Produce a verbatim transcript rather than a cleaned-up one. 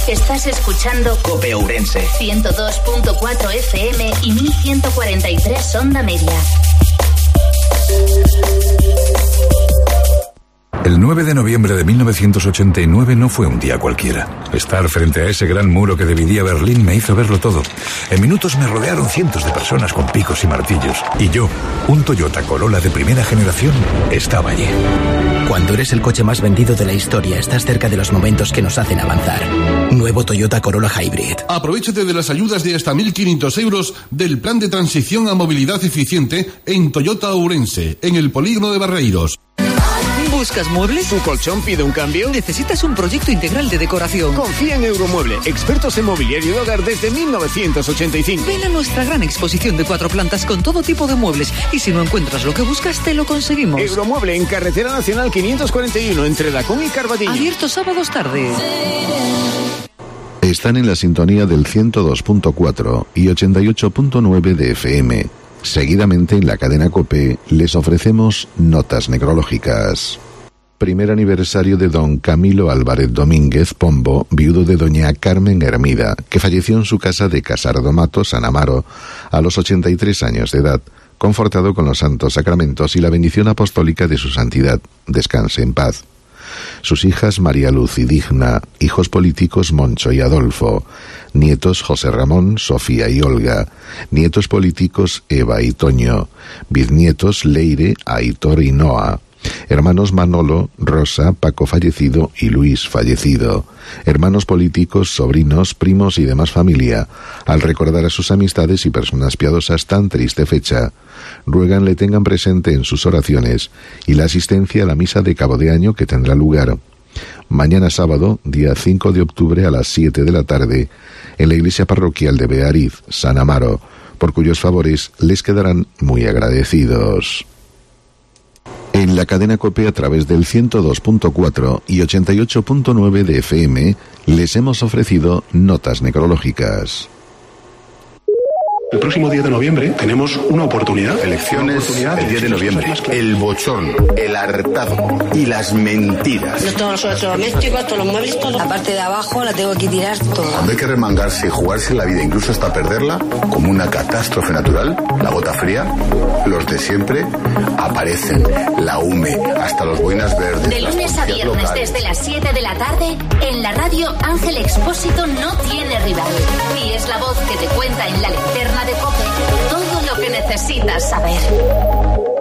Estás escuchando COPE Ourense. ciento dos punto cuatro F M y mil ciento cuarenta y tres onda media. El nueve de noviembre de mil novecientos ochenta y nueve no fue un día cualquiera. Estar frente a ese gran muro que dividía Berlín me hizo verlo todo. En minutos me rodearon cientos de personas con picos y martillos. Y yo, un Toyota Corolla de primera generación, estaba allí. Cuando eres el coche más vendido de la historia, estás cerca de los momentos que nos hacen avanzar. Nuevo Toyota Corolla Hybrid. Aprovechate de las ayudas de hasta mil quinientos euros del plan de transición a movilidad eficiente en Toyota Ourense, en el polígono de Barreiros. ¿Buscas muebles? ¿Tu colchón pide un cambio? ¿Necesitas un proyecto integral de decoración? Confía en Euromueble, expertos en mobiliario de hogar desde mil novecientos ochenta y cinco. Ven a nuestra gran exposición de cuatro plantas con todo tipo de muebles y si no encuentras lo que buscas, te lo conseguimos. Euromueble en Carretera Nacional quinientos cuarenta y uno entre Dacón y Carvatillo. Abierto sábados tarde. Están en la sintonía del ciento dos punto cuatro y ochenta y ocho punto nueve de F M. Seguidamente en la cadena COPE les ofrecemos notas necrológicas. Primer aniversario de don Camilo Álvarez Domínguez Pombo, viudo de doña Carmen Hermida, que falleció en su casa de Casardomato, San Amaro, a los ochenta y tres años de edad, confortado con los santos sacramentos y la bendición apostólica de su santidad. Descanse en paz. Sus hijas María Luz y Digna, hijos políticos Moncho y Adolfo, nietos José Ramón, Sofía y Olga, nietos políticos Eva y Toño, bisnietos Leire, Aitor y Noa, hermanos Manolo, Rosa, Paco fallecido y Luis fallecido, hermanos políticos, sobrinos, primos y demás familia, al recordar a sus amistades y personas piadosas tan triste fecha, ruegan le tengan presente en sus oraciones y la asistencia a la misa de cabo de año que tendrá lugar mañana sábado, día cinco de octubre a las siete de la tarde, en la iglesia parroquial de Beariz, San Amaro, por cuyos favores les quedarán muy agradecidos. En la cadena COPE a través del ciento dos punto cuatro y ochenta y ocho punto nueve de F M les hemos ofrecido notas necrológicas. El próximo diez de noviembre tenemos una oportunidad. Elecciones una oportunidad el diez de noviembre. El bochorno, el hartazgo y las mentiras. Yo tengo los electrodomésticos, todos los muebles, todo. La parte de abajo la tengo que tirar todo. Cuando hay que remangarse y jugarse la vida, incluso hasta perderla, como una catástrofe natural, la gota fría, los de siempre aparecen. La U M E, hasta los boinas verdes. De lunes a viernes locales. Desde las siete de la tarde, en la radio Ángel Expósito no tiene rival. Y es la voz que te cuenta en la linterna de COPE todo lo que necesitas saber.